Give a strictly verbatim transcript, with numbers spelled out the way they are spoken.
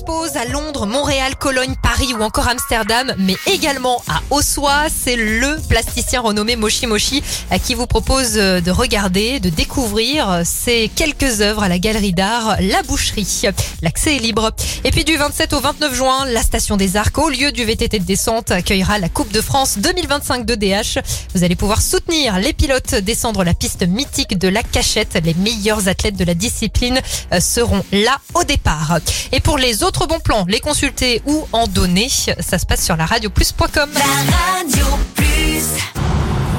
expose à Londres, Montréal, Cologne, Paris ou encore Amsterdam, mais également à Ossois. C'est le plasticien renommé Moshi Moshi qui vous propose de regarder, de découvrir ces quelques œuvres à la galerie d'art La Boucherie. L'accès est libre. Et puis du vingt-sept au vingt-neuf juin, la station des Arcs, au lieu du V T T de descente, accueillera la Coupe de France deux mille vingt-cinq de D H. Vous allez pouvoir soutenir les pilotes, descendre la piste mythique de la Cachette. Les meilleurs athlètes de la discipline seront là au départ. Et pour les autres bons plans, les consulter ou en donner, ça se passe sur la radio plus point com. La radio.